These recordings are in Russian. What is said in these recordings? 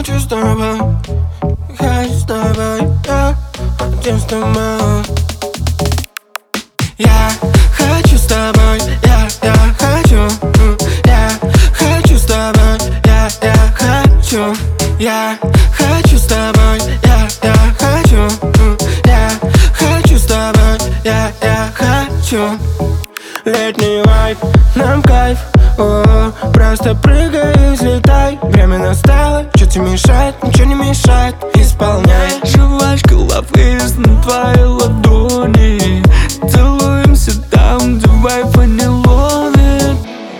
хочу с тобой, хочу с тобой, я хочу с тобой. Я хочу с тобой, я хочу, я хочу с тобой, я хочу, я хочу с тобой, я хочу, я хочу с тобой, я хочу. Летний вайб, нам кайф, просто прыгай и взлетай. Время настало, что тебе мешает, ничего не мешает, исполняй. Жвачка лавист на твоей ладони. Целуемся там, где вайфа не ловит.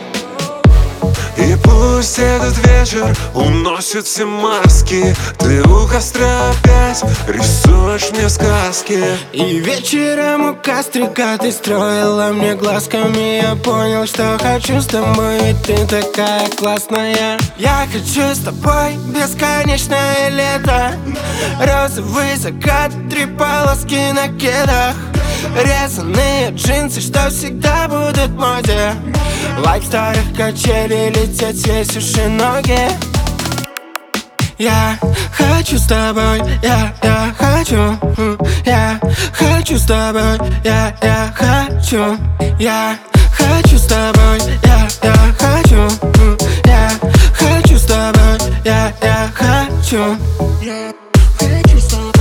И пусть этот вечер уносит все маски. Ты у костра опять рисуешь мне сказки. И вечером у кострика ты строила мне глазками. Я понял, что хочу с тобой, и ты такая классная. Я хочу с тобой бесконечное лето. Розовый закат, 3 полоски на кедах. Резаные джинсы, что всегда будут в моде. Лайк старых качелей, лететь свесивши ноги. Я хочу с тобой, я хочу, я хочу с тобой, я хочу, я хочу с тобой, я хочу, я хочу с тобой, я хочу, я хочу с тобой.